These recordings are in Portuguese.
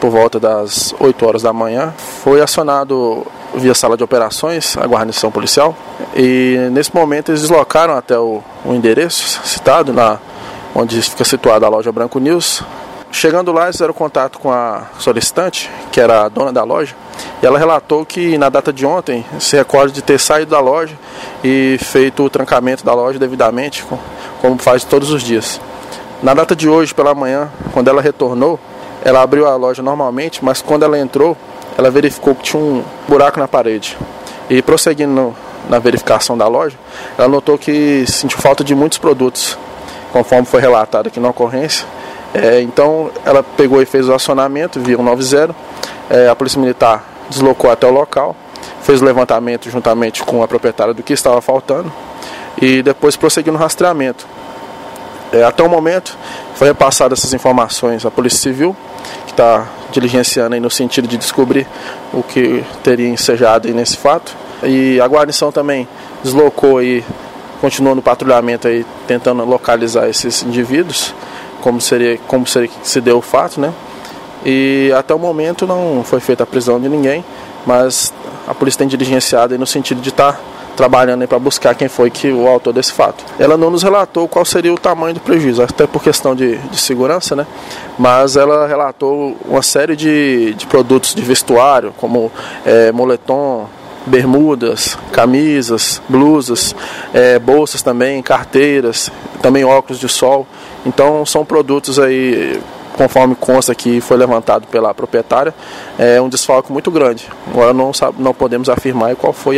por volta das 8 horas da manhã, foi acionado via sala de operações a guarnição policial e nesse momento eles deslocaram até o endereço citado, onde fica situada a loja Branco News. Chegando lá, eles fizeram contato com a solicitante, que era a dona da loja, e ela relatou que na data de ontem se recorda de ter saído da loja e feito o trancamento da loja devidamente, como faz todos os dias. Na data de hoje, pela manhã, quando ela retornou, ela abriu a loja normalmente, mas quando ela entrou, ela verificou que tinha um buraco na parede. E prosseguindo na verificação da loja, ela notou que sentiu falta de muitos produtos, conforme foi relatado aqui na ocorrência. Então ela pegou e fez o acionamento via 190. A Polícia Militar deslocou até o local, fez o levantamento juntamente com a proprietária do que estava faltando e depois prosseguiu no rastreamento. Até o momento foi repassado essas informações à Polícia Civil, que está diligenciando aí no sentido de descobrir o que teria ensejado aí nesse fato. E a guarnição também deslocou e continuou no patrulhamento aí, tentando localizar esses indivíduos, como se deu o fato, né? E até o momento não foi feita a prisão de ninguém, mas a polícia tem diligenciado aí no sentido de estar trabalhando para buscar quem foi o autor desse fato. Ela não nos relatou qual seria o tamanho do prejuízo, até por questão de segurança, né? Mas ela relatou uma série de produtos de vestuário, como moletom, bermudas, camisas, blusas, bolsas também, carteiras, também óculos de sol. Então são produtos aí, conforme consta que foi levantado pela proprietária, um desfalque muito grande. Agora não podemos afirmar qual foi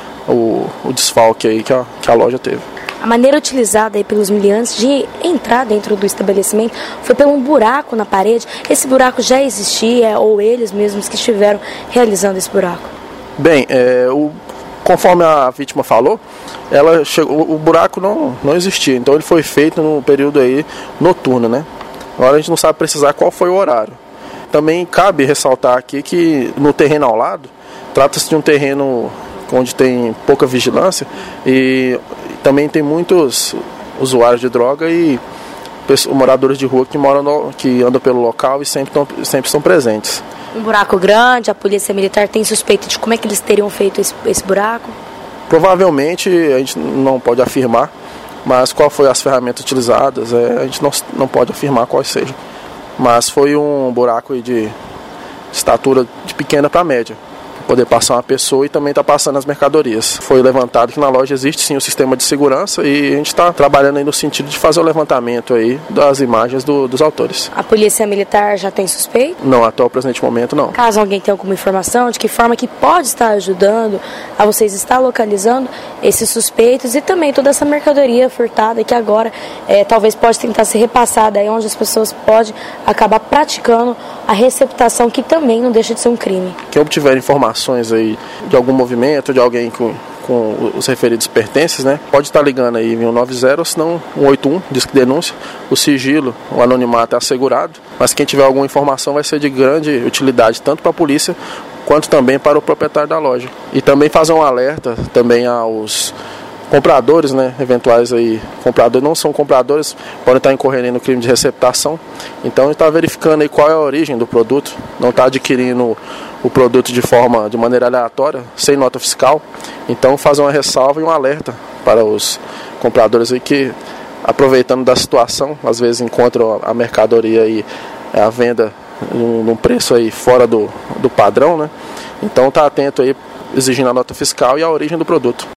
o desfalque aí que a loja teve. A maneira utilizada aí pelos miliantes de entrar dentro do estabelecimento foi por um buraco na parede. Esse buraco já existia ou eles mesmos que estiveram realizando esse buraco? Bem, conforme a vítima falou, ela chegou, o buraco não existia, então ele foi feito no período aí noturno, né? Agora a gente não sabe precisar qual foi o horário. Também cabe ressaltar aqui que no terreno ao lado, trata-se de um terreno onde tem pouca vigilância e também tem muitos usuários de droga e moradores de rua que andam pelo local e sempre estão presentes. Um buraco grande, a Polícia Militar tem suspeita de como é que eles teriam feito esse buraco? Provavelmente a gente não pode afirmar, mas qual foi as ferramentas utilizadas, a gente não pode afirmar quais sejam. Mas foi um buraco aí de estatura de pequena para média, para poder passar uma pessoa e também está passando as mercadorias. Foi levantado que na loja existe sim o sistema de segurança e a gente está trabalhando aí no sentido de fazer o levantamento aí das imagens dos autores. A Polícia Militar já tem suspeito? Não, até o presente momento não. Caso alguém tenha alguma informação, de que forma que pode estar ajudando a vocês estar localizando esses suspeitos e também toda essa mercadoria furtada que agora talvez pode tentar ser repassada aí onde as pessoas podem acabar praticando a receptação, que também não deixa de ser um crime. Quem obtiver informações aí de algum movimento, de alguém com os referidos pertences, né, pode estar ligando aí em 190 ou se não 181, disque de denúncia. O sigilo, o anonimato é assegurado, mas quem tiver alguma informação vai ser de grande utilidade tanto para a polícia quanto também para o proprietário da loja. E também fazer um alerta também aos compradores, né, eventuais aí, compradores não são compradores, podem estar incorrendo no crime de receptação. Então a gente está verificando aí qual é a origem do produto, não está adquirindo o produto de maneira aleatória, sem nota fiscal. Então fazer uma ressalva e um alerta para os compradores aí que, aproveitando da situação, às vezes encontram a mercadoria aí, a venda num preço aí fora do padrão, né? Então tá atento aí, exigindo a nota fiscal e a origem do produto.